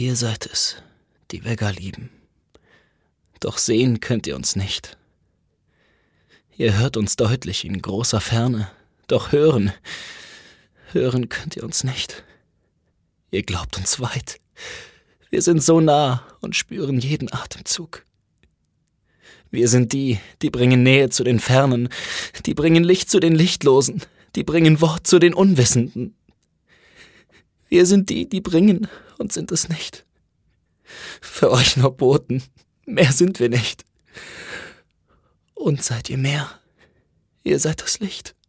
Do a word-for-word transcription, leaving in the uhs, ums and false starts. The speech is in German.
Ihr seid es, die wir gar lieben. Doch sehen könnt ihr uns nicht. Ihr hört uns deutlich in großer Ferne, doch hören, hören könnt ihr uns nicht. Ihr glaubt uns weit. Wir sind so nah und spüren jeden Atemzug. Wir sind die, die bringen Nähe zu den Fernen, die bringen Licht zu den Lichtlosen, die bringen Wort zu den Unwissenden. Wir sind die, die bringen und sind es nicht. Für euch nur Boten, mehr sind wir nicht. Und seid ihr mehr, ihr seid das Licht.